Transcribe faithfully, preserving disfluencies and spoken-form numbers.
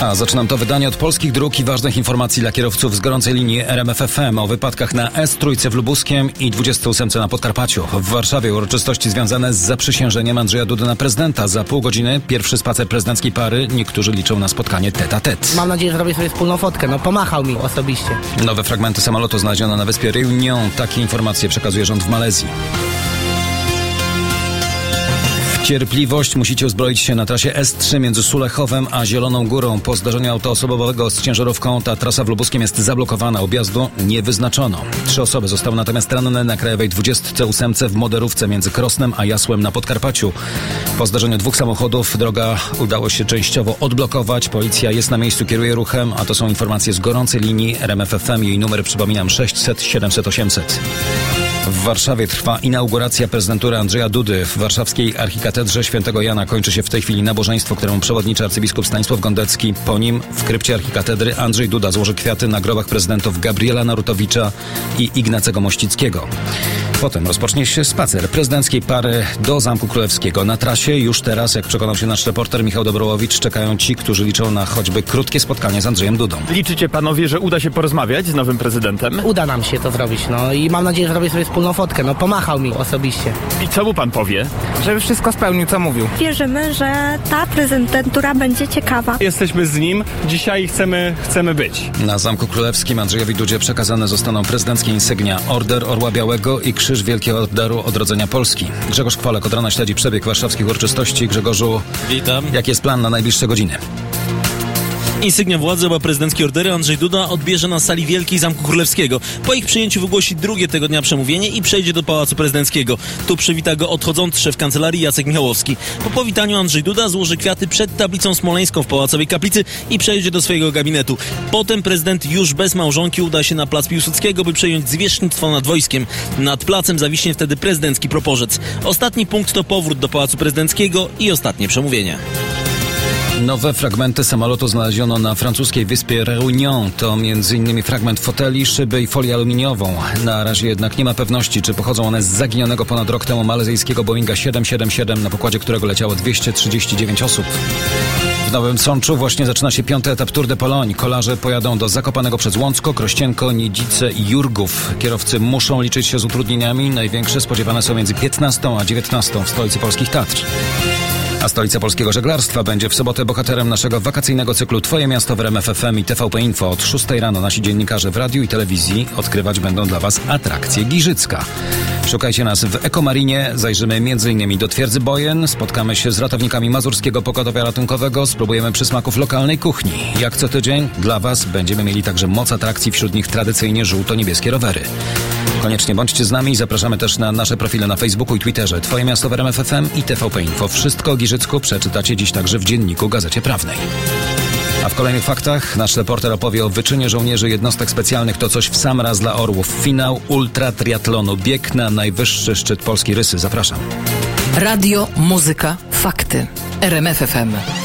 A zaczynam to wydanie od polskich dróg i ważnych informacji dla kierowców z gorącej linii R M F F M o wypadkach na S trzy w Lubuskiem i dwudziestej ósemce na Podkarpaciu. W Warszawie uroczystości związane z zaprzysiężeniem Andrzeja Dudy na prezydenta. Za pół godziny pierwszy spacer prezydenckiej pary. Niektórzy liczą na spotkanie tete a tete. Mam nadzieję, że zrobię sobie wspólną fotkę. No pomachał mi osobiście. Nowe fragmenty samolotu znaleziono na wyspie Réunion. Takie informacje przekazuje rząd w Malezji. Cierpliwość musicie uzbroić się na trasie S trzy między Sulechowem a Zieloną Górą. Po zdarzeniu auta osobowego z ciężarówką ta trasa w Lubuskiem jest zablokowana. Objazdu nie wyznaczono. Trzy osoby zostały natomiast ranne na krajowej dwudziestej ósemce w Moderówce między Krosnem a Jasłem na Podkarpaciu. Po zdarzeniu dwóch samochodów droga udało się częściowo odblokować. Policja jest na miejscu, kieruje ruchem, a to są informacje z gorącej linii R M F F M. Jej numer, przypominam, sześćset siedemset osiemset. W Warszawie trwa inauguracja prezydentury Andrzeja Dudy. W warszawskiej archikatedrze Świętego Jana kończy się w tej chwili nabożeństwo, któremu przewodniczy arcybiskup Stanisław Gondecki. Po nim w krypcie archikatedry Andrzej Duda złoży kwiaty na grobach prezydentów Gabriela Narutowicza i Ignacego Mościckiego. Potem rozpocznie się spacer prezydenckiej pary do Zamku Królewskiego. Na trasie już teraz, jak przekonał się nasz reporter Michał Dobrołowicz, czekają ci, którzy liczą na choćby krótkie spotkanie z Andrzejem Dudą. Liczycie panowie, że uda się porozmawiać z nowym prezydentem? Uda nam się to zrobić, no i mam nadzieję, że zrobię sobie wspólną fotkę. No pomachał mi osobiście. I co mu pan powie? Żeby wszystko spełnił, co mówił. Wierzymy, że ta prezydentura będzie ciekawa. Jesteśmy z nim, dzisiaj chcemy, chcemy być. Na Zamku Królewskim Andrzejowi Dudzie przekazane zostaną prezydenckie insygnia, Order Orła Białego i Krzyż Wielkiego Orderu Odrodzenia Polski. Grzegorz Kwolek od rana śledzi przebieg warszawskich uroczystości. Grzegorzu, witam. Jaki jest plan na najbliższe godziny? Insygnia władzy, oba prezydenckie ordery Andrzej Duda odbierze na sali wielkiej Zamku Królewskiego. Po ich przyjęciu wygłosi drugie tego dnia przemówienie i przejdzie do Pałacu Prezydenckiego. Tu przywita go odchodzący szef kancelarii Jacek Michałowski. Po powitaniu Andrzej Duda złoży kwiaty przed tablicą smoleńską w Pałacowej Kaplicy i przejdzie do swojego gabinetu. Potem prezydent już bez małżonki uda się na plac Piłsudskiego, by przejąć zwierzchnictwo nad wojskiem. Nad placem zawiśnie wtedy prezydencki proporzec. Ostatni punkt to powrót do Pałacu Prezydenckiego i ostatnie przemówienie. Nowe fragmenty samolotu znaleziono na francuskiej wyspie Réunion. To między innymi fragment foteli, szyby i folię aluminiową. Na razie jednak nie ma pewności, czy pochodzą one z zaginionego ponad rok temu malezyjskiego Boeinga siedem siedem siedem, na pokładzie którego leciało dwieście trzydzieści dziewięć osób. W Nowym Sączu właśnie zaczyna się piąty etap Tour de Pologne. Kolarze pojadą do Zakopanego przez Łącko, Krościenko, Niedzice i Jurgów. Kierowcy muszą liczyć się z utrudnieniami. Największe spodziewane są między piętnastą a dziewiętnastą w stolicy polskich Tatr. A stolica polskiego żeglarstwa będzie w sobotę bohaterem naszego wakacyjnego cyklu Twoje miasto w R M F F M i T V P Info. Od szóstej rano nasi dziennikarze w radiu i telewizji odkrywać będą dla Was atrakcje Giżycka. Szukajcie nas w Ekomarinie, zajrzymy między innymi do Twierdzy Bojen, spotkamy się z ratownikami Mazurskiego Pogotowia Ratunkowego, spróbujemy przysmaków lokalnej kuchni. Jak co tydzień dla Was będziemy mieli także moc atrakcji, wśród nich tradycyjnie żółto-niebieskie rowery. Koniecznie bądźcie z nami i zapraszamy też na nasze profile na Facebooku i Twitterze. Twoje miasto w R M F F M i T V P Info. Wszystko o Giżycku przeczytacie dziś także w dzienniku Gazecie Prawnej. A w kolejnych faktach nasz reporter opowie o wyczynie żołnierzy jednostek specjalnych. To coś w sam raz dla orłów. Finał ultratriatlonu. Bieg na najwyższy szczyt Polskiej Rysy. Zapraszam. Radio, muzyka, fakty. R M F F M.